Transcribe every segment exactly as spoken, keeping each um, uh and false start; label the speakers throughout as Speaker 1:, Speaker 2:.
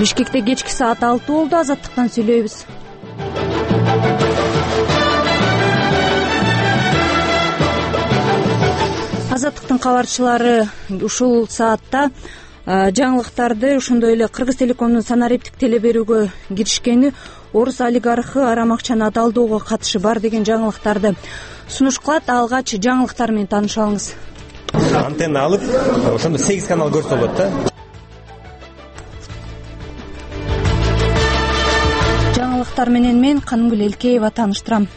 Speaker 1: Бишкекте кечки саат алты болду. Азаттыктан сүйлөйбүз. Азаттыктын кабарчылары ушул саатта жаңылыктарды, ошондой эле Кыргыз Телекомдун санариптик теле берүүгө киришкени, орус олигархы арам акчаны адалдоого катышы бар деген жаңылыктарды сунуш кылат. Алгач жаңылыктар менен таанышып алыңыз.
Speaker 2: Антенна алып, ошондо сегиз канал көрсө болот да.
Speaker 1: Жаңылыктар менен мен Канымгүл Элкеева тааныштырам.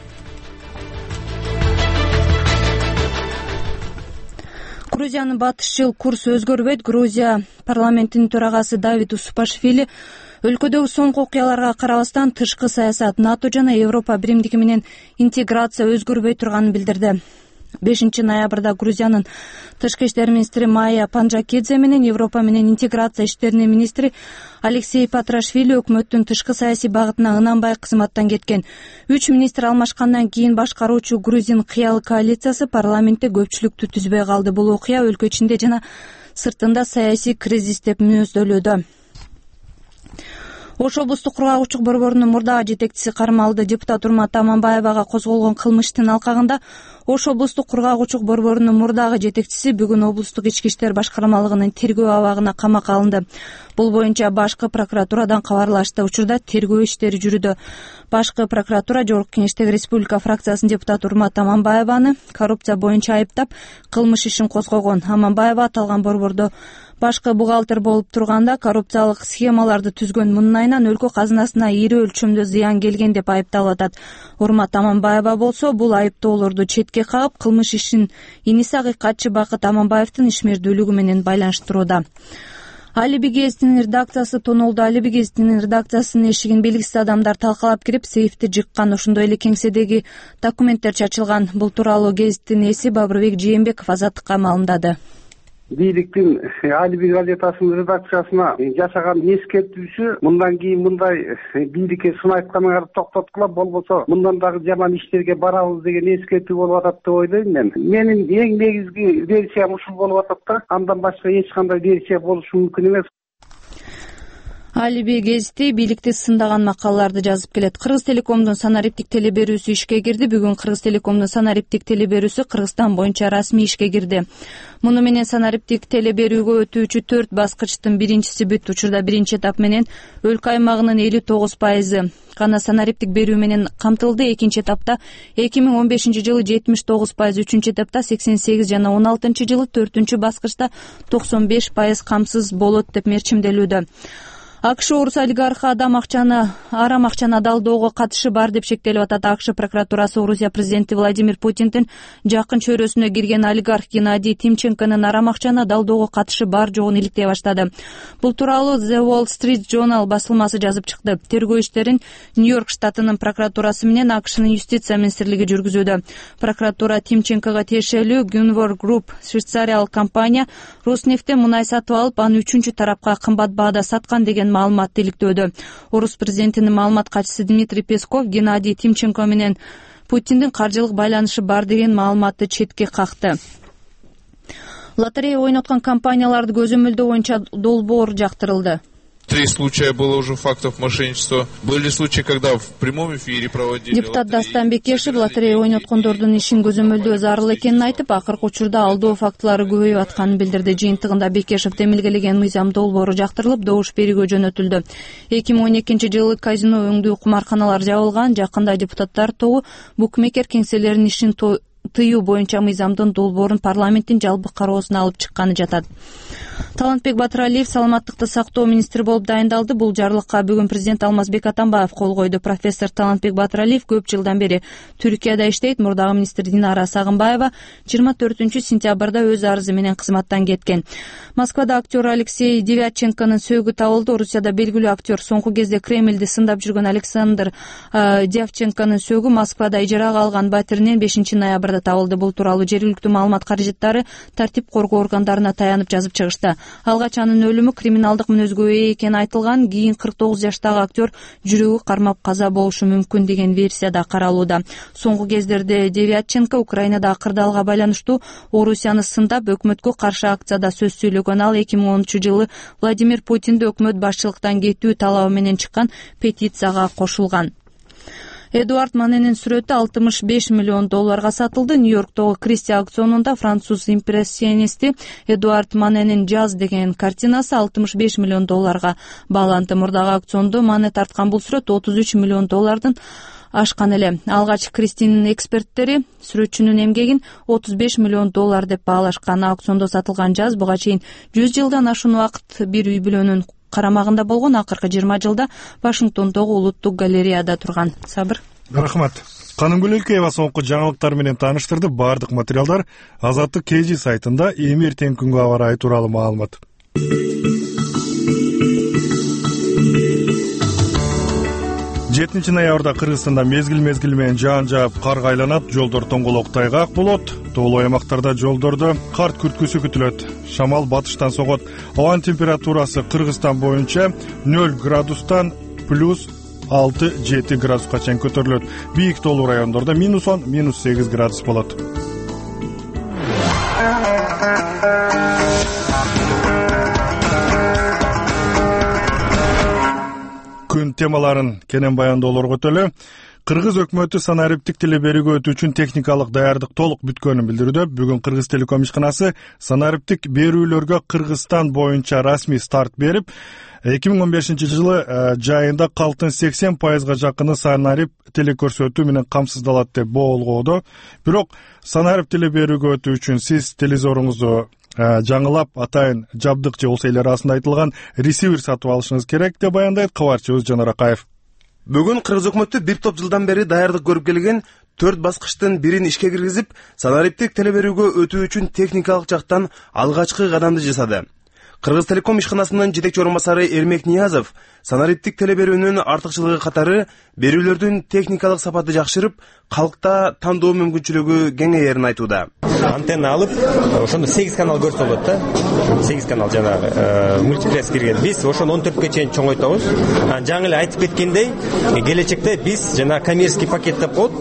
Speaker 1: Грузиянын батыш жыл курсу өзгөрбөйт. Грузия парламентинин төрагасы Давид Усупашвили өлкөдөгү соңку окуяларга карабастан тышкы саясат, НАТО жана Европа биримдиги менен интеграция өзгөрбөй турганын билдирди. бешинчи ноябрда Грузиянын тышкы иштер министри Майя Панджакидзе менен Европа менен интеграция иштеринин министри Алексей Патрашвили өкмөттүн тышкы саясий багытына ынанбай кызматтан кеткен. Үч министр алмашкандан кийин башкаруучу грузин кыялы коалициясы парламентте көпчүлүктү түзбөй калды. Бул окуя өлкө ичинде жана сыртында саясий кризис деп мүнөздөлүүдө. Ош облустук кургагучулук борборунун мурдагы жетекчиси кармалды. Депутат Урмат Аманбаевага козголгон кылмыштын алкагында Ош облустук кургагучулук борборунун мурдагы жетекчиси бүгүн облустук ички иштер башкармалыгынын тергөө абагына камакка алынды. Бул боюнча башкы прокуратурадан кабарлашты. Учурда тергөө иштери жүрүүдө. Башкы прокуратура Жогорку Кеңештеги республика фракциясынын депутаты Урмат Аманбаеваны коррупция боюнча айыптап, кылмыш ишин козгогон. Аманбаева аталган борбордо башкы бухгалтер болуп турганда коррупциялык схемаларды түзгөн. Мунун айынан өлкө казынасына ири өлчөмдө зыян келген деп айыпталып атат. Урмат Аманбаева болсо бул айыптоолорду четке кагып, кылмыш ишин иниси акыйкатчы Бакыт Аманбаевдин ишмердүүлүгү менен байланыштырууда. Алиби гезитинин редакциясы тонолду. Алиби гезитинин редакциясынын эшигин белгисиз адамдар талкалап кирип, сейфти жыккан. Ошондой эле кеңседеги документтер чачылган. Бул тууралуу гезиттин ээси Бабырбек Жээнбеков Азаттыкка маалымдады.
Speaker 3: Бийликтин Алиби газетасынын редакциясына жашаган эскертүүсү мындан кийин мындай бийликке сын айтканыңарды токтоткула, болбосо мындан дагы жаман иштерге барабыз деген эскертүү болуп атат деп ойлойм мен. Менин эң негизги версиям ушул болуп атат да. Андан башка эч кандай версия болушу мүмкүн эмес.
Speaker 1: Алиби гезити бийликти сындаган макалаларды жазып келет. Кыргыз Телекомдун санариптик теле берүүсү ишке кирди. Бүгүн Кыргыз Телекомдун санариптик теле берүүсү Кыргызстан боюнча расмий ишке кирди. Муну менен санариптик теле берүүгө өтүүчү төрт баскычтын биринчиси бүттү. Учурда биринчи этап менен өлкө аймагынын элүү тогуз пайызы гана санариптик берүү менен камтылды. Экинчи этапта эки миң он бешинчи жылы жетимиш тогуз пайыз, үчүнчү этапта сексен сегиз жана он алтынчы жылы төртүнчү баскычта токсон беш пайыз камсыз болот деп мерчимделүүдө. АКШ орус олигархы адам акчаны, арам акчаны адалдоого катышы бар деп шектелип атат. АКШ прокуратурасы Орусия президенти Владимир Путиндин жакын чөйрөсүнө кирген олигарх Геннадий Тимченконун арам акчаны адалдоого катышы бар жогун иликтей баштады. Бул тууралуу The Wall Street Journal басылмасы жазып чыкты. Тергөө иштерин Нью-Йорк штатынын прокуратурасы менен АКШнын юстиция министрлиги жүргүзүүдө. Прокуратура Тимченкого тиешелүү Gunvor Group швейцариялык компания Роснефтен мунай сатып алып, аны үчүнчү тарапка кымбат баада саткан деген маалыматты иликтөөдө. Орус президентинин маалымат катчысы Дмитрий Песков Геннадий Тимченко менен Путиндин каржылык байланышы бар деген маалыматты четке какты. Лотерея ойноткон компанияларды көзөмөлдөө боюнча долбоор жактырылды.
Speaker 4: Три случая было уже фактов мошенничества. Были случаи, когда в прямом эфире проводили.
Speaker 1: Депутат Дастан Бекешев лотерея ойноткондордун ишин көзөмөлдөө зарыл экенин айтып, акыркы учурда алдоо фактылары көбөйүп атканын билдирди. Жыйынтыгында Бекешев демилгелеген мыйзам долбоору жактырылып, добуш берүүгө жөнөтүлдү. эки миң он экинчи жылы казино өңдүү кумарканалар жабылган. Жакында депутаттар тобу букмекер кеңселеринин ишин тыюу боюнча мыйзамдын долбоорун парламенттин жалпы кароосуна алып чыкканы жатат. Талантбек Батыралиев саламаттыкты сактоо министри болуп дайындалды. Бул жарлыкка бүгүн президент Алмазбек Атамбаев кол койду. Профессор Талантбек Батыралиев көп жылдан бери Түркияда иштейт. Мурдагы министр Динара Сагынбаева жыйырма төртүнчү сентябрда өз арызы менен кызматтан кеткен. Москвада актер Алексей Девятченконун сөөгү табылды. Орусияда белгилүү актер соңку кезде Кремльди сындап жүргөн Александр Девятченконун сөөгү Москвада ижарага алган батиринен бешинчи ноябрда материалдары табылды. Бул тууралуу жергиликтүү маалымат каражаттары тартип коргоо органдарына таянып жазып чыгышты. Алгач анын өлүмү криминалдык мүнөзгө ээ экени айтылган, кийин кырк тогуз жаштагы актер жүрөгү кармап каза болушу мүмкүн деген версияда каралууда. Соңку кездерде Девятченко Украинада кырдаалга байланыштуу Орусияны сындап өкмөткө каршы акцияда сөз сүйлөгөн. Ал эки миң онунчу жылы Владимир Путинди өкмөт башчылыктан кетүү талабы менен чыккан петицияга кошулган. Эдуард Маненин сүрөтү алтымыш беш миллион долларга сатылды. Нью-Йорктогу Кристи аукционунда француз импрессионисти Эдуард Маненин «Жаз» деген картинасы алтымыш беш миллион долларга бааланды. Мурдагы аукциондо Мане тарткан бул сүрөт отуз үч миллион доллардан ашкан эле. Алгач Кристинин эксперттери сүрөтчүнүн эмгегин отуз беш миллион доллар деп баалашкан. Аукциондо сатылган «Жаз» буга чейин жүз жылдан ашуун убакыт бир үй бүлөнүн карамагында болгон. Акыркы жыйырма жылда Вашингтондогу улуттук галереяда турган. Сабыр.
Speaker 5: Рахмат. Канымгүл Өлкеева соңку жаңылыктар менен тааныштырды. Бардык материалдар Азаттык Кежи сайтында. Эми эртең күнгө аба ырайы тууралуу маалымат. жетинчи ноябрда Кыргызстанда мезгил мезгили менен жаан жаап, кар айланат, жолдор тоңголок тайгак болот. Тоолуу аймактарда жолдордо кар күрткүсү күтүлөт. Шамал батыштан согот. Абанын температурасы Кыргызстан боюнча нөл градустан плюс алты жети градуска чейин көтөрүлөт. Бийик тоолуу райондордо минус он, минус сегиз градус болот. Күн темаларын кенен баяндоолор көтөлө. Кыргыз өкмөтү санариптик теле берүүгө өтүү үчүн техникалык даярдык толук бүткөнүн билдирүүдө. Бүгүн Кыргыз Телеком ишканасы санариптик берүүлөргө Кыргызстан боюнча расмий старт берип, эки миң он бешинчи жылы жайында калктын сексен пайызга жакыны санарип теле көрсөтүү менен камсыздалат деп боолгоодо. Бирок санарип теле берүүгө өтүү үчүн сиз телевизоруңузду жаңылап, атайын жабдык же болсо эл арасында айтылган ресивер сатып алышыңыз керек деп баяндайт кабарчыбыз Жанар Акаев.
Speaker 6: Бүгүн Кыргыз өкмөтү бир топ жылдан бери даярдык көрүп келген төрт баскычтын бирин ишке киргизип, санариптик теле берүүгө өтүү үчүн техникалык жактан алгачкы кадамды жасады. Кыргыз Телеком ишканасынын жетекчи орун басары Эрмек Ниязов санариптик теле берүүнүн артыкчылыгы катары берүүлөрдүн техникалык сапаты жакшырып, калкта тандоо мүмкүнчүлүгү кеңейерин айтууда.
Speaker 2: Антенна алып, ошондо сегиз канал көрсө болот да. сегиз канал жанагы мультиплекс кирген. Биз ошону он төрткө чейин чоңойтобуз. Жаңы эле айтып кеткендей, келечекте биз жана коммерческий пакет деп коет.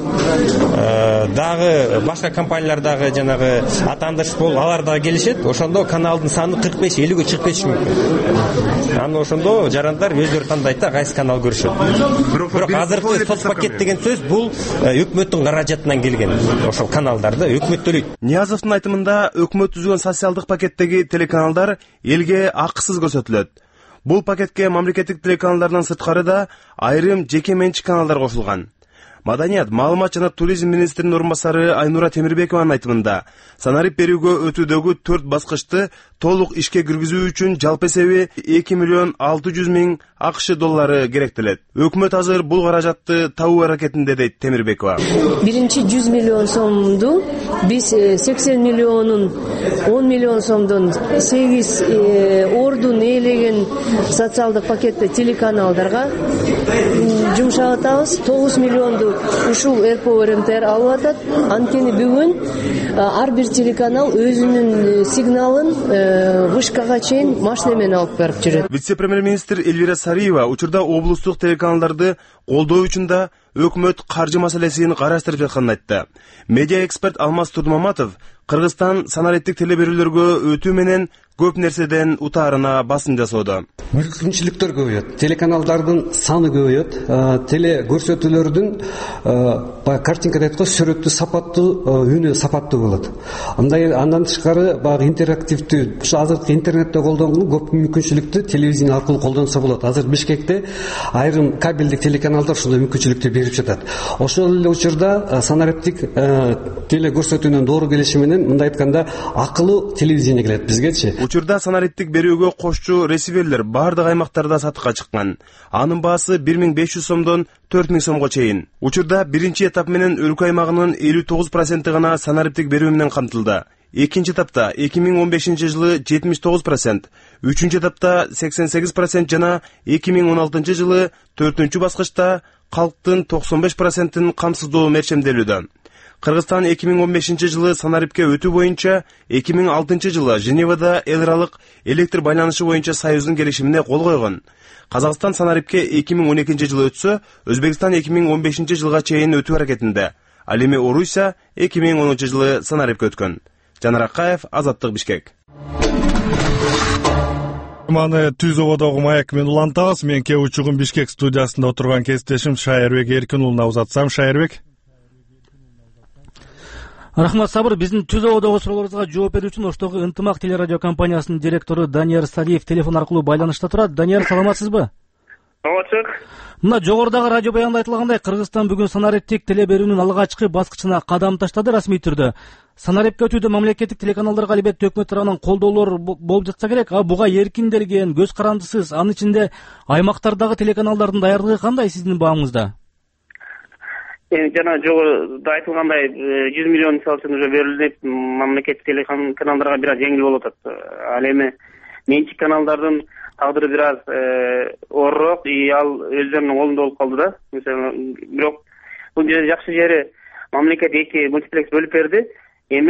Speaker 2: Дагы башка компаниялар дагы жанагы атандыш болуп, алар дагы келишет. Ошондо каналдын саны кырк беш элүүгө чыгып кетиши мүмкүн. Аны ошондо жарандар өздөрү тандайт да, кайсы канал көрүшөт. Бирок азыркы соц пакет деген сөз бул өкмөттүн каражатынан келген. Ошол каналдарды өкмөт төлөйт.
Speaker 6: Ниязовдун айтымында өкмөт түзгөн социалдык пакеттеги телеканалдар элге акысыз көрсөтүлөт. Бул пакетке мамлекеттик телеканалдардан сырткары да айрым жеке менчик каналдар кошулган. Маданият, маалымат жана туризм министринин орун басары Айнура Темирбекованын айтымында, санарип берүүгө өтүүдөгү төрт баскычты толук ишке киргизүү үчүн жалпы эсеби эки миллион алты жүз миң АКШ доллары керектелет. Өкмөт азыр бул каражатты табуу аракетинде, дейт Темирбекова.
Speaker 7: Биринчи жүз миллион сомду биз сексен миллионун он миллион сомдон сегиз ордун ээлеген социалдык пакетте телеканалдарга жумшап атабыз. тогуз миллионду ушул РПО РМТР алып атат. Анткени бүгүн ар бир телеканал өзүнүн сигналын вышкага чейин машина менен алып барып жүрөт.
Speaker 6: Вице-премьер-министр Эльвира Сариева учурда облустук телеканалдарды колдоо үчүн да өкмөт каржы маселесин караштырып жатканын айтты. Медиа эксперт Алмаз Турдумаматов Кыргызстан санариптик теле берүүлөргө өтүү менен көп нерседен утаарына басым жасоодо.
Speaker 8: Мүмкүнчүлүктөр көбөйөт, телеканалдардын саны көбөйөт, теле көрсөтүүлөрдүн картинка дейт го, сүрөттүү сапаттуу, үнү сапаттуу болот. Андай андан тышкары багы интерактивдүү, ушу азыркы интернетте колдонгон көп мүмкүнчүлүктү телевидение аркылуу колдонсо болот. Азыр Бишкекте айрым кабелдик телеканалдар ушундай мүмкүнчүлүктү берип жатат. Ошол эле учурда санариптик теле көрсөтүүнүн доору келиши менен, мындай айтканда, акылуу телевидение келет бизгечи.
Speaker 6: Учурда санариптик берүүгө кошчу ресиверлер бардык аймактарда сатыкка чыккан. Анын баасы бир миң беш жүз сомдон төрт миң сомго чейин. Учурда биринчи этап менен өлкө аймагынын элүү тогуз проценти гана санариптик берүү менен камтылды. Экинчи этапта эки миң он бешинчи жылы жетимиш тогуз процент, үчүнчү этапта сексен сегиз процент жана эки миң он алтынчы жылы төртүнчү баскычта калктын токсон беш процентин камсыздоо мерчемделүүдө. Кыргызстан эки миң он бешинчи жылы санарипке өтүү боюнча эки миң алтынчы жылы Женевада эл аралык электр байланышы боюнча союздун келишимине кол койгон. Казакстан санарипке эки миң он экинчи жылы өтсө, Өзбекстан эки миң он бешинчи жылга чейин өтүү аракетинде. Ал эми Орусия эки миң онунчу жылы санарипке өткөн. Жанар Акаев, Азаттык, Бишкек.
Speaker 5: Маны түз ободогу маек менен улантабыз. Мен кээ учугум Бишкек студиясында отурган кесиптешим Шайырбек Эркин уулуна узатсам. Шайырбек.
Speaker 9: Рахмат, Сабыр. Биздин түз ободогу суроолорубузга жооп берүү үчүн Оштогу Ынтымак телерадио компаниясынын директору Данияр Салиев телефон аркылуу байланышта турат. Данияр, саламатсызбы?
Speaker 10: Саламатсызбы.
Speaker 9: Мына жогорудагы радио баянда айтылгандай, Кыргызстан бүгүн санариптик теле берүүнүн алгачкы баскычына кадам таштады расмий түрдө. Санарипке өтүүдө мамлекеттик телеканалдарга албетте өкмөт тарабынан колдоолор болуп жатса керек, а буга эркинделген, көз карандысыз, анын ичинде аймактардагы телеканалдардын даярдыгы кандай сиздин баамыңызда?
Speaker 10: Эми жана жогоруда айтылгандай жүз миллион мисалы үчүн уже берилип, мамлекеттик телеканалдарга бир аз жеңил болуп атат. Ал эми менчик каналдардын тагдыры бир аз оорурок, ал өздөрүнүн колунда болуп калды да. Мисалы, бирок бул жерде жакшы жери мамлекет эки мультиплекс бөлүп берди. Эми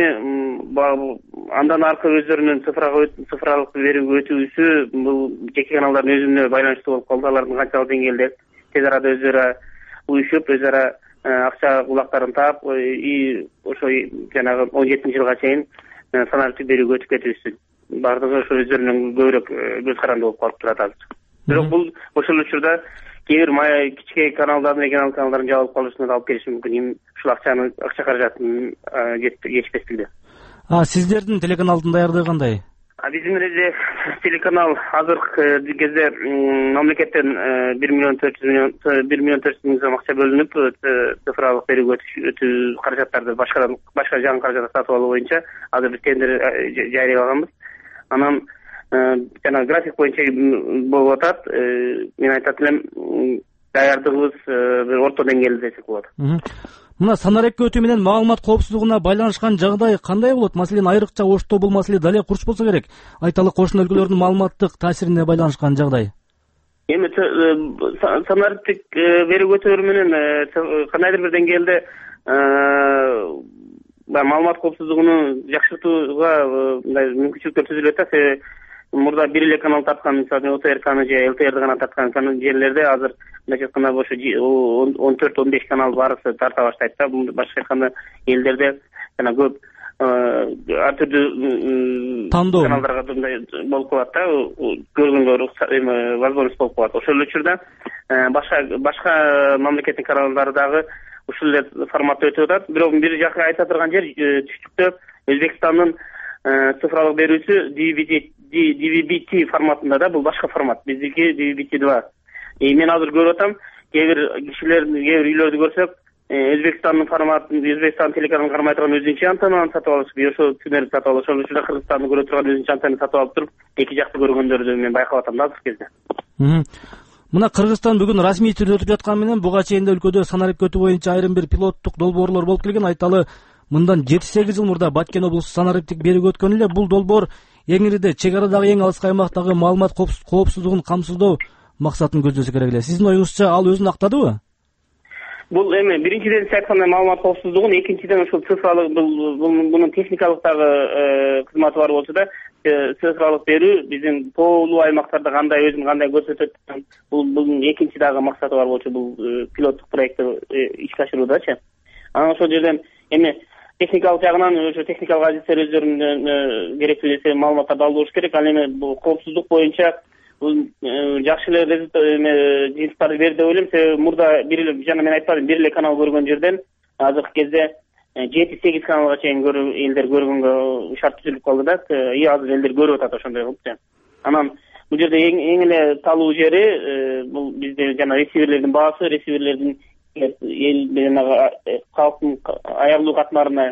Speaker 10: андан аркы өздөрүнүн цифралык берүүгө өтүүсү бул жеке каналдардын өзүнө байланыштуу болуп калды. Алардын канчалык деңгээлде тез арада өзү уюшуп, өзү акча кулактарын таап, ошо жанагы он жетинчи жылга чейин санариптик берүүгө өтүп кетүүсү бардыгы ошо өздөрүнүн көбүрөөк көз каранды болуп калып турат азыр. Бирок бул ошол учурда кээ бир кичке каналдардын, регионалдык каналдардын жабылып калышына да алып келиши мүмкүн. Ушул акчаны акча каражатын жетишпестигиде.
Speaker 9: А сиздердин телеканалдын даярдыгы кандай?
Speaker 10: Биздин эле телеканал азыркы кезде мамлекеттен бир миллион төрт жүз миллион бир миллион төрт жүз миң сом акча бөлүнүп, цифралык берүүгө өтүү каражаттарды башка башка жаңы каражат сатып алуу боюнча азыр биз тендер жарыялаганбыз. Анан жана график боюнча болуп атат. Мен айтат элем, даярдыгыбыз бир орто деңгээлде десек болот.
Speaker 9: Мына санарипке өтүү менен маалымат коопсуздугуна байланышкан жагдай кандай болот? Маселен, айрыкча Ошто бул маселе дале курч болсо керек. Айталы кошуна өлкөлөрдүн маалыматтык таасирине байланышкан жагдай.
Speaker 10: Эми санариптик берүүгө өтүүлөр менен кандайдыр бир деңгээлде маалымат коопсуздугун жакшыртууга мындай мүмкүнчүлүктөр түзүлүп атат. Мурда бир эле канал тарткан, мисалы О Т Р Кны же Л Т Рди гана тарткан жерлерде азыр мындай айтканда ошо он төрт он беш канал барысы тарта баштайт да. Башка айтканда элдерде жана көп ар түрдүү
Speaker 9: тандоо
Speaker 10: каналдарга мындай болуп калат да, көргөнгө возможность болуп калат. Ошол учурда башка башка мамлекеттин каналдары дагы ушул эле форматта өтүп атат. Бирок бир жакы айта турган жер, түштүктө Өзбекстандын цифралык берүүсү ди ви би ти форматында да, бул башка формат. Биздики ди ви би ти два. Мен азыр көрүп атам, кээ бир кишилердин, кээ бир үйлөрдү көрсөк, Өзбекстандын форматын, Өзбекстан телеканалын кармай турган өзүнчө антеннаны сатып алышып, ошо түнөрү сатып алып, ошол учурда Кыргызстанды көрө турган өзүнчө антенна сатып алып туруп, эки жакты көргөндөрдү мен байкап атам да азыркы кезде.
Speaker 9: Мына Кыргызстан бүгүн расмий түрдө өтүп жатканы менен буга чейин өлкөдө санарипке өтүү боюнча айрым бир пилоттук долбоорлор болуп келген. Айталы, мындан жети сегиз жыл мурда Баткен облусу санариптик берүүгө өткөн эле. Бул долбоор эңирде чек арадагы эң алыскы аймактагы маалымат коопсуздугун камсыздоо максатын көздөсө керек эле. Сиздин оюңузча ал өзүн актадыбы?
Speaker 10: Бул эми биринчиден сиз айткандай маалымат коопсуздугун, экинчиден ушул цифралык бунун техникалык дагы кызматы бар болчу да, цифралык берүү биздин тоолуу аймактарда кандай өзүн кандай көрсөтөт, бул бунун экинчи дагы максаты бар болчу, бул пилоттук проектти ишке ашыруудачы. Анан ошол жерден эми техникалык жагынан ошо техникалык адистер өздөрүнүн керектүү нерсе маалыматтарды алып болуш керек. Ал эми бул коопсуздук боюнча бул жакшы эле жыйынтыктарды берди деп ойлойм. Себеби мурда бир эле, жана мен айтпадым, бир эле канал көргөн жерден азыркы кезде жети сегиз каналга чейин элдер көргөнгө шарт түзүлүп калды да. И азыр элдер көрүп атат ошондой кылып. Анан бул жерде эң эле талуу жери бул бизде жана ресиверлердин баасы, ресиверлердин эл менен калктын аялуу катмарына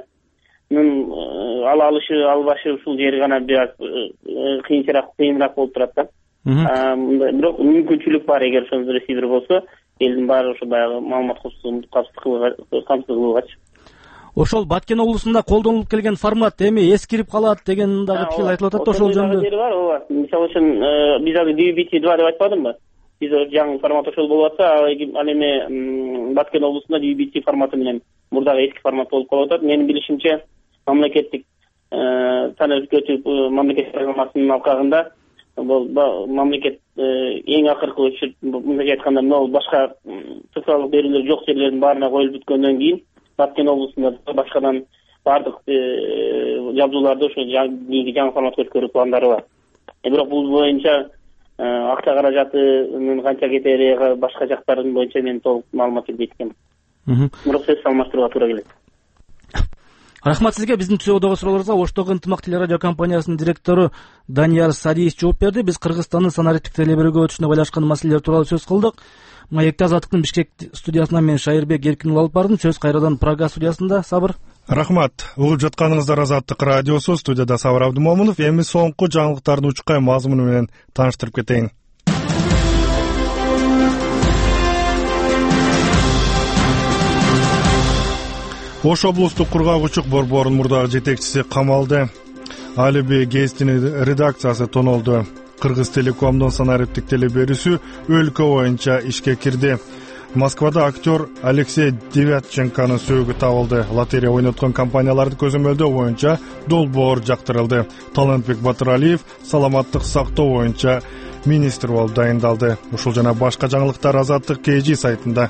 Speaker 10: ала алышы, албашы ушул жери гана бир аз кыйынчыраак кыйыныраак болуп турат да. Бирок мүмкүнчүлүк бар, эгер ошол ресивер болсо, элдин баары ошо баягы маалымат коопсуздугун камсыз кылуугачы.
Speaker 9: Ошол Баткен облусунда колдонулуп келген формат эми эскирип калат деген дагы пикир айтылып атат да, ошол жөнүндө. Жери бар, ооба. Мисалы үчүн биз азыр ди ви би ти два деп айтпадымбы? Биз жаңы формат ошол болуп атса, ал эми Баткен облусунда ди ви би ти форматы менен
Speaker 10: мурдагы эски формат болуп калып атат. Менин билишимче мамлекеттик санариптик өтүү мамлекеттик программасынын алкагында бул мамлекет эң акыркы учур мындай айтканда мына башка цифрлык берүүлөр жок жерлердин баарына коюлуп бүткөндөн кийин Баткен облусунда башкадан баардык жабдууларды ошо жаңы форматка өткөрүү пландары бар. Бирок бул боюнча акча каражатынын канча кетери башка жактарын боюнча мен толук маалымат билбейт экенмин. Бирок сөз алмаштырууга туура келет.
Speaker 9: Рахмат сизге. Биздин түзөөдөгү суроолорубузга Оштогу ынтымак телерадио компаниясынын директору Данияр Садиев жооп берди. Биз Кыргызстандын санариптик телеберүүгө өтүшүнө байланышкан маселелер тууралуу сөз кылдык. Маекти Азаттыктын Бишкек студиясынан мен Шайырбек Эркин алып бардым. Сөз кайрадан Прага студиясында. Сабыр.
Speaker 5: Рахмат. Угуп жатканыңыздар Азаттык радиосу. Студияда Сабыр Абдымомунов. Эми соңку жаңылыктардын учкай мазмуну менен тааныштырып кетейин. Ош облустук кургагучук борборунун мурдагы жетекчиси камалды. Алиби гезитинин редакциясы тонолду. Кыргыз Телекомдун санариптик телеберүүсү өлкө боюнча ишке кирди. Москвада актер Алексей Девятченконун сөөгү табылды. Лотерея ойноткон компанияларды көзөмөлдөө боюнча долбоор жактырылды. Талантбек Батыралиев саламаттык сактоо боюнча министр болуп дайындалды. Ушул жана башка жаңылыктар Азаттык кей жи сайтында.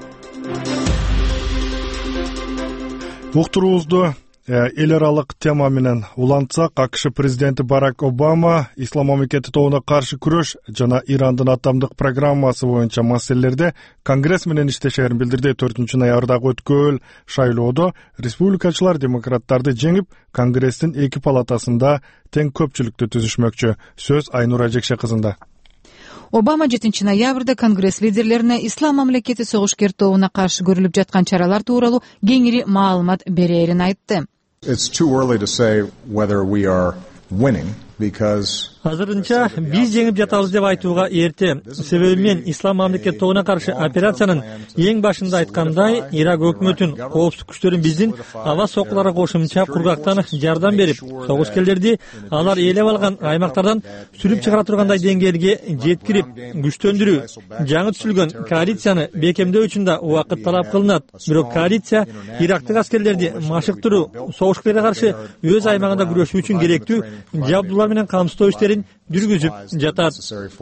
Speaker 5: Уктуруубузду эл аралык тема менен улантсак, АКШ президенти Барак Обама ислам мамлекети тобуна каршы күрөш жана Ирандын атомдук программасы боюнча маселелерде Конгресс менен иштешерин билдирди. төртүнчү ноябрдагы өткөл шайлоодо республикачылар демократтарды жеңип, Конгресстин эки палатасында тең көпчүлүктү түзүшмөкчү. Сөз Айнура Жекше кызында.
Speaker 11: Обама жетинчи ноябрда Конгресс лидерлерине ислам мамлекети согушкер тобуна каршы көрүлүп жаткан чаралар тууралуу кеңири маалымат берерин айтты.
Speaker 12: It's too early to say whether we are winning because
Speaker 13: Азырынча биз жеңип жатабыз деп айтууга эрте. Себеби мен ислам мамлекет тобуна каршы операциянын эң башында айткандай, Ирак өкмөтүн коопсуздук күчтөрүн биздин аба сокуларга кошумча кургактан жардам берип, согушкерлерди алар ээлеп алган аймактардан сүрүп чыгара тургандай деңгээлге жеткирип, күчтөндүрүү, жаңы түзүлгөн коалицияны бекемдөө үчүн да убакыт талап кылынат. Бирок коалиция ирактык аскерлерди машыктыруу, согушкерге каршы өз аймагында күрөшүү үчүн керектүү жабдуулар менен камсыздоо иштерин жүргүзүп жатат.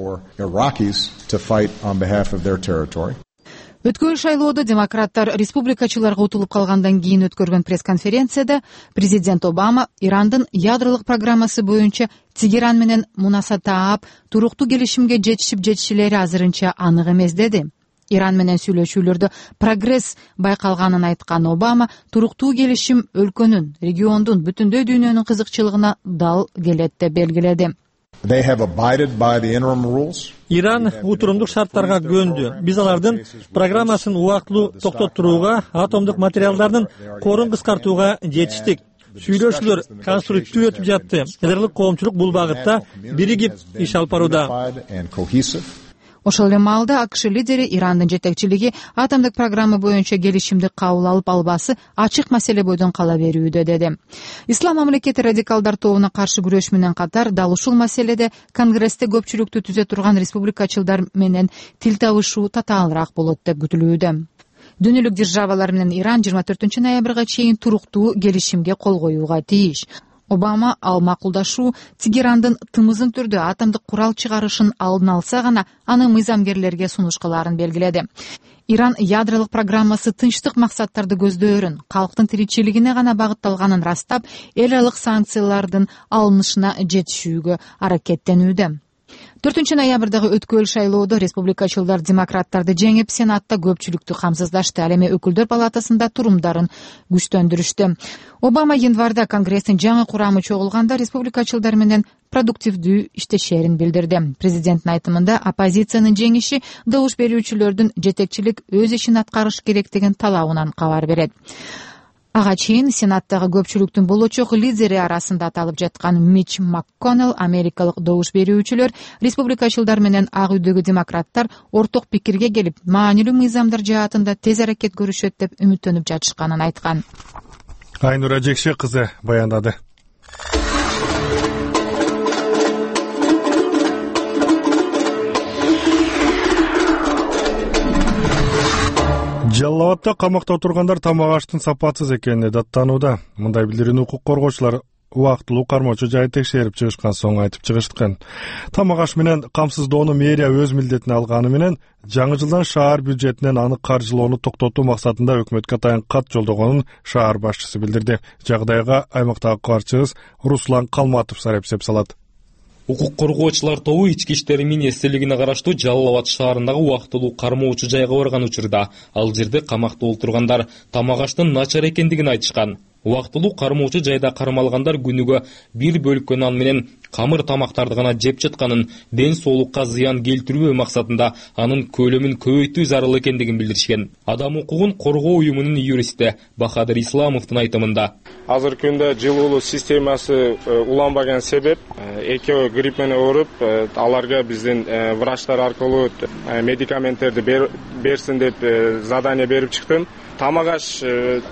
Speaker 11: Өткөн шайлоодо демократтар республикачыларга утулуп калгандан кийин өткөргөн пресс-конференцияда президент Обама Ирандын ядролук программасы боюнча Тегеран менен мунаса таап, туруктуу келишимге жетишип-жетишилери азырынча анык эмес деди. Иран менен сүйлөшүүлөрдө прогресс байкалганын айткан Обама туруктуу келишим өлкөнүн, региондун, бүтүндөй дүйнөнүн кызыкчылыгына дал келет деп белгиледи.
Speaker 13: Иран утурумдук шарттарга көндү. Биз алардын программасын убактылуу токтотууга, атомдук материалдардын корун кыскартууга жетиштик. Сүйлөшүүлөр конструктив өтүп жатты. Эдерлик коомчулук бул багытта биригип иш алып барууда.
Speaker 11: Ошол эле маалда АКШ лидери Ирандын жетекчилиги атомдук программа боюнча келишимди кабыл алып албасы ачык маселе бойдон кала берүүдө деди. Ислам мамлекети радикалдар тобуна каршы күрөш менен катар дал ушул маселеде Конгрессте көпчүлүктү түзө турган республикачылдар менен тил табышуу татаалыраак болот деп күтүлүүдө. Дүйнөлүк державалар менен Иран жыйырма төртүнчү ноябрга чейин туруктуу келишимге кол коюуга тийиш. Обама ал макулдашуу Тегерандын тымызын түрдө атомдук курал чыгарышын алдын алса гана аны мыйзамгерлерге сунушкаларын белгиледи. Иран ядролук программасы тынчтык максаттарды көздөөрүн, калктын тиричилигине гана багытталганын растап, эл аралык санкциялардын алынышына жетишүүгө аракеттенүүдө. төртүнчү ноябрдагы өткөл шайлоодо республикачылдар демократтарды жеңип, сенатта көпчүлүктү камсыздашты. Ал эми өкүлдөр палатасында турумдарын күчтөндүрүштү. Обама январда Конгресстин жаңы курамы чогулганда республикачылдар менен продуктивдүү иштешерин билдирди. Президенттин айтымында оппозициянын жеңиши добуш берүүчүлөрдүн жетекчилик өз ишин аткарыш керектигин талабынан кабар берет. Ага чейин сенаттагы көпчүлүктүн болочок лидери арасында аталып жаткан Мич МакКоннелл америкалык добуш берүүчүлөр республикачылдар менен ак үйдөгү демократтар орток пикирге келип, маанилүү мыйзамдар жаатында тез аракет көрүшөт деп үмүттөнүп жатышканын айткан.
Speaker 5: Айнура Жекше кызы баяндады. Жалал Абадта камакта отургандар тамак аштын сапатсыз экенине даттанууда. Мындай билдирүүнү укук коргоочулар убактылуу кармоочу жай текшерип чыгышкан соң айтып чыгышкан. Тамак аш менен камсыздоону мэрия өз милдетине алганы менен жаңы жылдан шаар бюджетинен аны каржылоону токтотуу максатында өкмөткө атайын кат жолдогонун шаар башчысы билдирди. Жагдайга аймактагы кабарчыбыз Руслан Калматов сарапсеп салат.
Speaker 14: Укук коргоочулар тобу ички иштер министрлигине караштуу Жалал Абад шаарындагы убактылуу кармоочу жайга барган учурда ал жерде камакта олтургандар тамак аштын начар экендигин айтышкан. Убактылуу кармоочу жайда кармалгандар күнүгө бир бөлүккө нан менен камыр тамактарды гана жеп жатканын, ден соолукка зыян келтирүү максатында анын көлөмүн көбөйтүү зарыл экендигин билдиришкен. Адам укугун коргоо уюмунун юристи Бахадыр Исламовдун айтымында
Speaker 15: азыркы күндө жылуулуу системасы уланбаган себеп экөө грипп менен ооруп, аларга биздин врачтар аркылуу медикаменттерди берсин деп задание берип чыктым. Тамак аш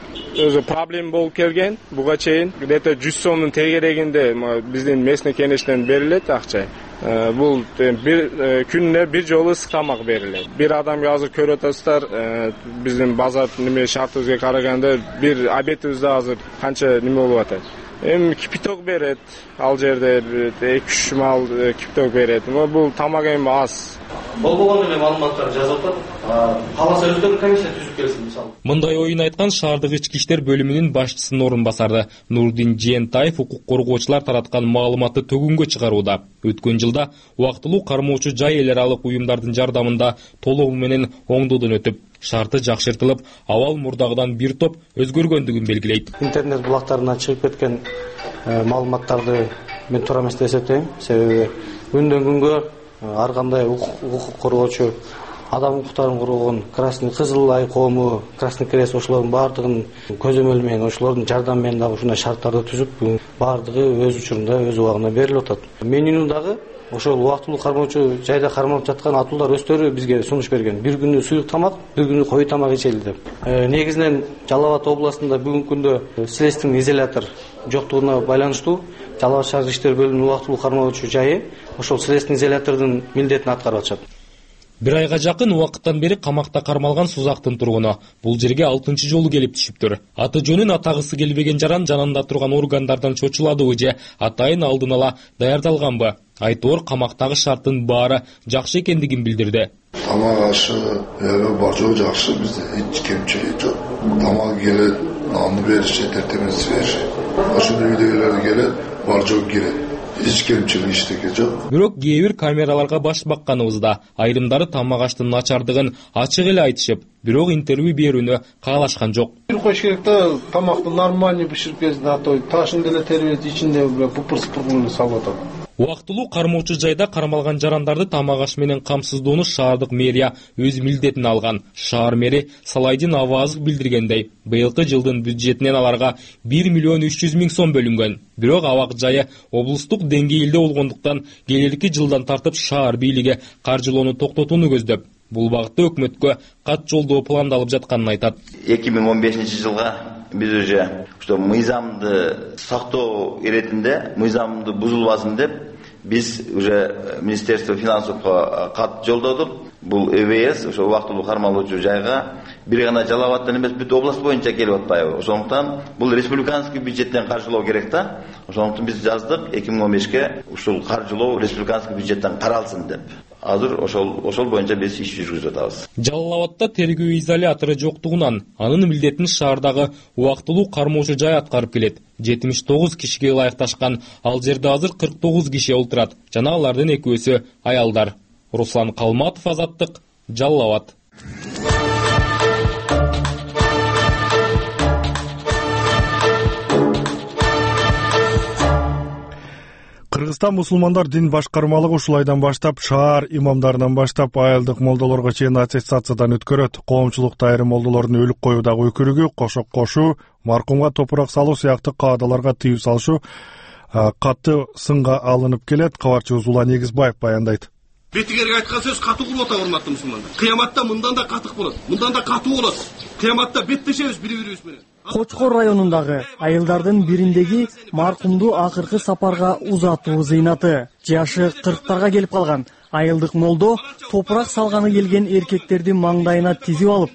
Speaker 15: өзү проблема болуп келген. Буга чейин где-то жүз сомдун тегерегинде биздин местный кенештен берилет акча. Бул бир күнүнө бир жолу ысык тамак берилет. Бир адамга азыр көрүп атасыздар, биздин базар неме шартыбызга караганда бир обедибизде азыр канча неме болуп атат. Эми кипиток берет, ал жерде эки үч мал кипиток берет. Бул тамак эми аз.
Speaker 16: Болбогон эле маалыматтар жазып атат. Каласа өздөрү комиссия түзүп келсин мисалы.
Speaker 14: Мындай оюн айткан шаардык ички иштер бөлүмүнүн башчысынын орун басары Нурдин Жентаев укук коргоочулар тараткан маалыматты төгүнгө чыгарууда. Өткөн жылда убактылуу кармоочу жай эл аралык уюмдардын жардамында толугу менен оңдоодон өтүп, шарты жакшыртылып, абал мурдагыдан бир топ өзгөргөндүгүн белгилейт.
Speaker 16: Интернет булактарынан чыгып кеткен маалыматтарды мен туура эмес деп эсептейм. Себеби күндөн күнгө ар кандай укук коргоочу адам укуктарын коргогон Красный Кызыл Ай коому, Красный Крест ошолордун баардыгын көзөмөл менен, ошолордун жардамы менен дагы ушундай шарттарды түзүп, баардыгы өз учурунда, өз убагында берилип атат. Менин дагы ошол убактылуу кармоочу жайда кармалып жаткан атуулар өздөрү бизге сунуш берген. Бир күнү суюк тамак, бир күнү кою тамак ичели деп. Негизинен Жалал Абад областында бүгүнкү күндө следственный изолятор жоктугуна байланыштуу Жалал Абад шаардык иштер бөлүмүнүн убактылуу кармоочу жайы ошол следственный изолятордун милдетин аткарып атышат.
Speaker 14: Бир айга жакын убакыттан бери камакта кармалган Сузактын тургуну бул жерге алтынчы жолу келип түшүптүр. Аты жөнүн атагысы келбеген жаран жанында турган органдардан чочуладыбы же атайын алдын ала даярдалганбы? Айтор камактагы шарттын баары жакшы экендигин билдирди.
Speaker 17: Тамак ашы эми бар жок жакшы, бизде эч кемчилик жок. Тамак келет, нанды беришет, эртемес беришет. Ошондой үйдөгүлөр келет, бар жок келет. Эч кемчилик иштеке жок.
Speaker 14: Бирок кээ бир камераларга баш бакканыбызда айрымдары тамак аштын начардыгын ачык эле айтышып, бирок интервью берүүнү каалашкан жок.
Speaker 18: Бир коюш керек да, тамакты нормальный биширип келсин, а то ташын деле тербелет, ичинде пупыр-сыпыр салып атат.
Speaker 14: Убактылуу кармоочу жайда кармалган жарандарды тамак аш менен камсыздоону шаардык мэрия өз милдетине алган. Шаар мэри Салайдин Авазов билдиргендей, быйылкы жылдын бюджетинен аларга бир миллион үч жүз миң сом бөлүнгөн. Бирок абак жайы облустук деңгээлде болгондуктан келерки жылдан тартып шаар бийлиги каржылоону токтотууну көздөп, бул багытта өкмөткө кат жолдоо пландалып жатканын айтат.
Speaker 19: эки миң он бешинчи жылга биз уже что мыйзамды сактоо иретинде мыйзамды бузулбасын деп биз уже Министерство финансовго кат жолдодук. Бул Э В С ошо убактылуу кармалуучу жайга бир гана Жалал Абадтан эмес, бүт область боюнча келип атпайбы. Ошондуктан бул республиканский бюджеттен каржылоо керек да. Ошондуктан биз жаздык эки миң он бешке ушул каржылоо республиканский бюджеттен каралсын деп. Азыр ошол ошол боюнча биз иш жүргүзүп атабыз.
Speaker 14: Жалал Абадта тергөө изолятору жоктугунан анын милдетин шаардагы убактылуу кармоочу жай аткарып келет. жетимиш тогуз кишиге ылайыкташкан, ал жерде азыр кырк тогуз киши олтурат жана алардын экөөсү аялдар. Руслан Калматов, Азаттык, Жалал Абад.
Speaker 5: Кыргызстан мусулмандар дин башкармалыгы ушул айдан баштап шаар имамдарынан баштап айылдык молдолорго чейин аттестациядан өткөрөт. Коомчулукта айрым молдолордун өлүк коюудагы өкүрүгү, кошок кошуу, маркумга топурак салуу сыяктуу каадаларга тыюу салышу катты сынга алынып келет. Кабарчыбыз Улан Эгизбаев баяндайт.
Speaker 20: Бетигерге айткан сөз катуу болот, урматтуу мусулмандар. Кыяматта мындан да катык болот, мындан да катуу болот. Кыяматта беттешебиз бири-бирибиз менен.
Speaker 21: Кочкор районундагы айылдардын бириндеги маркумду акыркы сапарга узатуу зыйнаты. Жашы кырктарга келип калган айылдык молдо топурак салганы келген эркектерди маңдайына тизип алып,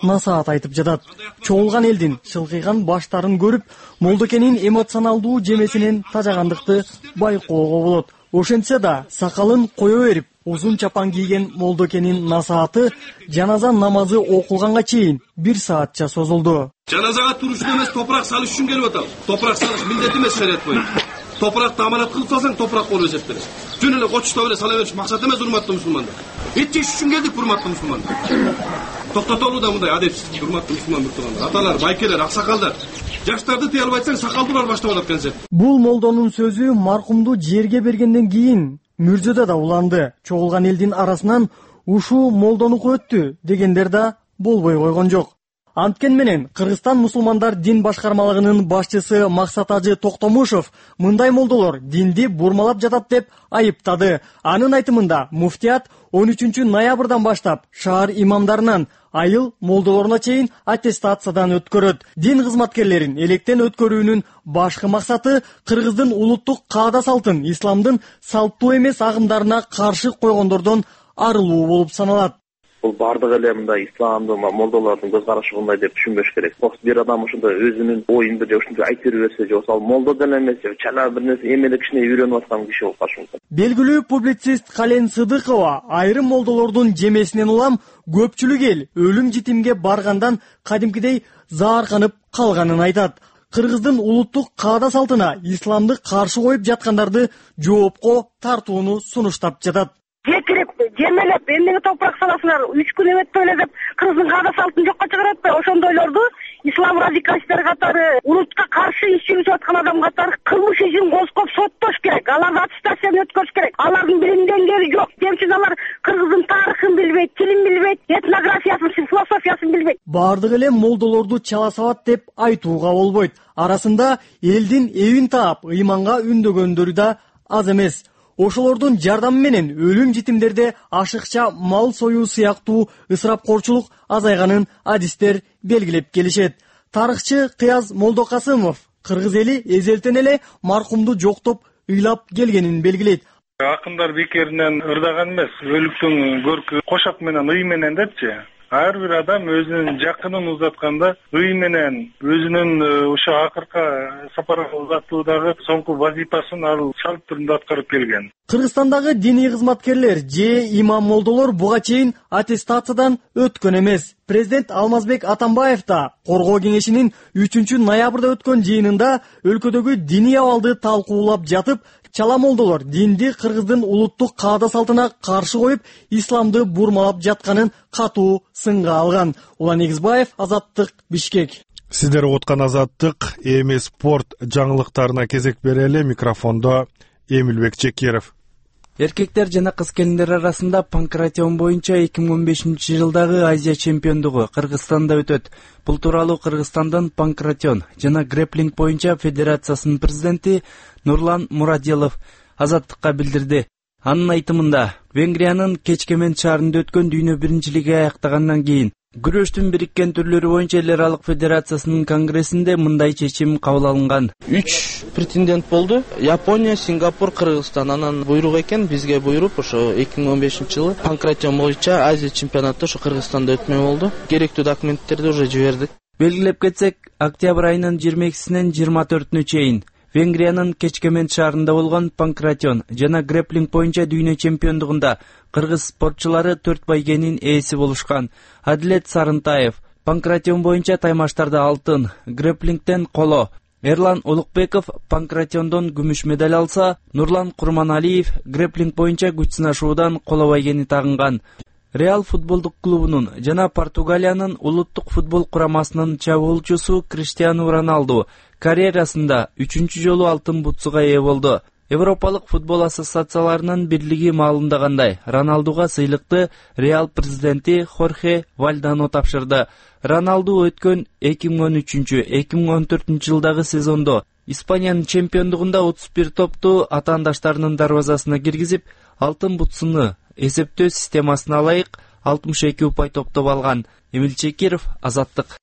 Speaker 21: насаат айтып жатат. Чогулган элдин шылкыйган баштарын көрүп, Молдокенин эмоционалдуу жемесинен тажагандыкты байкоого болот. Ошентсе да сакалын кое берип, узун чапан кийген Молдокенин насааты жаназа намазы окулганга чейин бир саатча созулду.
Speaker 20: Жаназага туруш эмес, топурак салыш үчүн келип атабыз. Топурак салыш милдет эмес шарият боюнча. Топуракты аманат кылып салсаң, топурак болуп эсептелет. Жөн эле кочтоо эле сала бериш максат эмес, урматтуу мусулмандар. Эт жеш үчүн келдик, урматтуу мусулмандар. Токтотолуу да мындай адепсиздик, урматтуу мусулман муктугандар. Аталар, байкелер, аксакалдар. Жаштарды тыя албай атсаң, сакалдуулар баштап атат экен.
Speaker 21: Бул молдонун сөзү маркумду жерге бергенден кийин мүрзөдө да уланды. Чогулган элдин арасынан ушул молдонуку өттү дегендер да болбой койгон жок. Анткени менен Кыргызстан мусулмандар дин башкармалыгынын башчысы Максат Ажы Токтомушов мындай молдолор динди бурмалап жатат деп айыптады. Анын айтымында муфтият он үчүнчү ноябрдан баштап шаар имамдарынан айыл молдолоруна чейин аттестациядан өткөрөт. Дин кызматкерлерин электен өткөрүүнүн башкы максаты Кыргыздын улуттук каада салтын исламдын салттуу эмес агымдарына каршы койгондордон арылуу болуп саналат.
Speaker 3: Бул бардык эле мындай исламдын молдолордун көз карашы мындай деп түшүнбөш керек. Бир адам ушундай өзүнүн оюн бир ушунча айтып берсе, же болсо молдо деле эмес, же чала бир нерсе эмеле кичине үйрөнүп аткан киши болуп калышы мүмкүн.
Speaker 21: Белгилүү публицист Кален Сыдыкова айрым молдолордун жемесинен улам көпчүлүк эл өлүм житимге баргандан кадимкидей заарканып калганын айтат. Кыргыздын улуттук каада салтына исламды каршы коюп жаткандарды жоопко тартууну сунуштап жатат.
Speaker 22: Жекирип, жемелеп, эмнеге топурак саласыңар, үч күн өттү эле деп Кыргыздын каада салтын жокко чыгарат да, ошондойлорду ислам радикалисттери катары, улутка каршы иш жүргүзүп аткан адам катары кылмыш ишин козгоп соттош керек. Аларды аттестациядан өткөрүш керек. Алардын билим деңгээли жок. Демчи алар Кыргыздын тарыхын билбейт, тилин билбейт, этнографиясын, философиясын билбейт.
Speaker 21: Бардык эле молдолорду чала сабат деп айтууга болбойт. Арасында элдин эбин таап, ыйманга үндөгөндөрү да аз эмес. Ошолордун жардамы менен өлүм житимдерде ашыкча мал союу сыяктуу ысырапкорчулук азайганын адистер белгилеп келишет. Тарыхчы Кыяз Молдокасымов кыргыз эли эзелтен эле маркумду жоктоп ыйлап келгенин белгилейт.
Speaker 23: Акындар бекеринен ырдаган эмес, өлүктүн көркү кошак менен ый менен депчи. Ар бир адам өзүнүн жакынын узатканда ый менен өзүнүн ошо акыркы сапарга узатуудагы соңку вазифасын ал шарт түрүндө аткарып келген.
Speaker 21: Кыргызстандагы диний кызматкерлер же имам молдолор буга чейин аттестациядан өткөн эмес. Президент Алмазбек Атамбаев да Коргоо кеңешинин үчүнчү ноябрда өткөн жыйынында өлкөдөгү диний абалды талкуулап жатып, чала молдолор динди Кыргыздын улуттук каада салтына каршы коюп, исламды бурмалап жатканын катуу сынга алган. Улан Эгизбаев, Азаттык, Бишкек.
Speaker 5: Сиздер угуткан Азаттык, эми спорт жаңылыктарына кезек берели. Микрофондо Эмилбек Чекеров.
Speaker 24: Эркектер жана кыз келиндер арасында панкратион боюнча эки миң он бешинчи жылдагы Азия чемпиондугу Кыргызстанда өтөт. Бул тууралуу Кыргызстандын панкратион жана грэпплинг боюнча федерациясынын президенти Нурлан Мурадилов Азаттыкка билдирди. Анын айтымында, Венгриянын Кечкемен шаарында өткөн дүйнө биринчилиги аяктагандан кийин күрөштүн бириккен түрлөрү боюнча эл аралык федерациясынын конгрессинде мындай чечим кабыл алынган.
Speaker 25: Үч претендент болду. Япония, Сингапур, Кыргызстан. Анан буйрук экен бизге буйруп, ошо эки миң он бешинчи жылы панкратион боюнча Азия чемпионаты ошо Кыргызстанда өтмөй болду. Керектүү документтерди уже жибердик.
Speaker 24: Белгилеп кетсек, октябрь айынын жыйырма экисинен жыйырма төртүнө чейин Венгриянын Кечкемен шаарында болгон панкратион жана грэпплинг боюнча дүйнө чемпиондугунда кыргыз спортчулары төрт байгенин ээси болушкан. Адилет Сарынтаев панкратион боюнча таймаштарда алтын, грэпплингден коло. Эрлан Улукбеков панкратиондон күмүш медаль алса, Нурлан Курманалиев грэпплинг боюнча күч сынашуудан коло байгени тагынган. Реал футболдук клубунун жана Португалиянын улуттук футбол курамасынын чабуулчусу Криштиану Роналду карьерасында үчүнчү жолу алтын бутсуга ээ болду. Европалык футбол ассоциацияларынын бирлиги маалымдагандай, Роналдуга сыйлыкты Реал президенти Хорхе Вальдано тапшырды. Роналду өткөн эки миң он үчүнчү — эки миң он төртүнчү жылдагы сезондо Испаниянын чемпиондугунда отуз бир топту атаандаштарынын дарбазасына киргизип, алтын бутсуну эсептөө системасына ылайык алтымыш эки упай топтоп алган. Эмил Чекиров, Азаттык.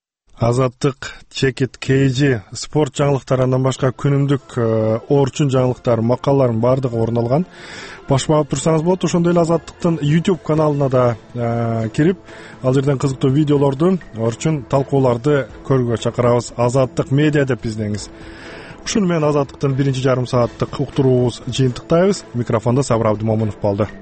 Speaker 5: Азаттык, чекит, кейжи, спорт жаңылыктары андан башка күнүмдүк орчун жаңылыктар, макалалардын баардыгы орун алган. Баш багып турсаңыз болот. Ошондой эле Азаттыктын YouTube каналына да кирип, ал жерден кызыктуу видеолорду, орчун талкууларды көрүүгө чакырабыз. Азаттык медиа деп издеңиз. Ушуну менен Азаттыктын биринчи жарым сааттык уктуруубуз жыйынтыктайбыз. Микрофондо Сабыр Абдымомунов болду.